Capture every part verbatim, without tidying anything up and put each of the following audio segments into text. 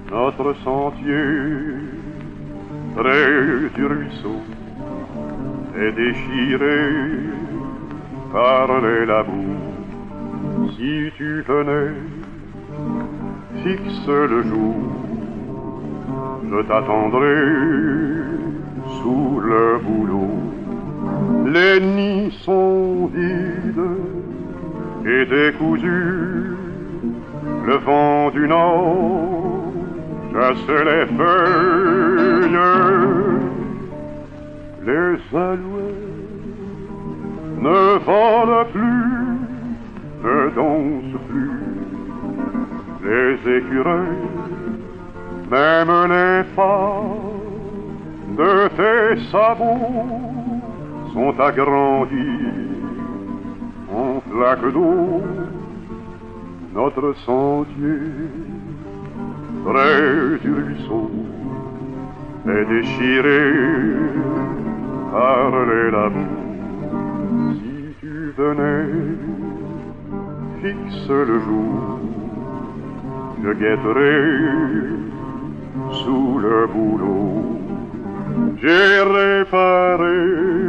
Notre sentier, près du ruisseau, est déchiré par les labours. Si tu venais, fixe le jour, je t'attendrai sous le bouleau. Les nids sont vides et décousus, le vent du nord chasse les feuilles. Les alouettes ne volent plus, ne dansent plus. Les écureuils, même les phares de tes sabots sont agrandis en flaques d'eau. Notre sentier, près du ruisseau, est déchiré par les labours. Si tu venais, fixe le jour, je guetterai sous le bouleau. J'ai réparé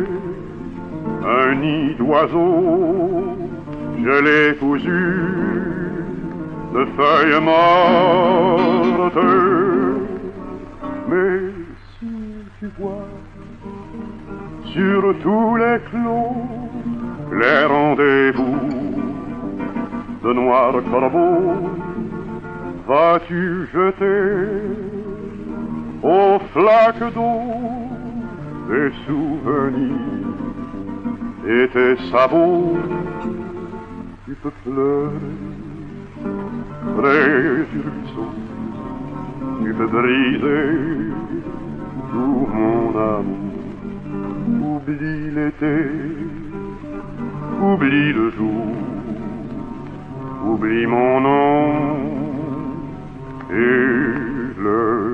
un nid d'oiseaux, je l'ai cousu de feuilles mortes. Mais si tu vois sur tous les clos les rendez-vous de noirs corbeaux, vas-tu jeter aux flaques d'eau des souvenirs et tes sabots? Tu peux pleurer près du ruisseau, tu peux briser tout mon amour. Oublie l'été, oublie le jour, oublie mon nom et le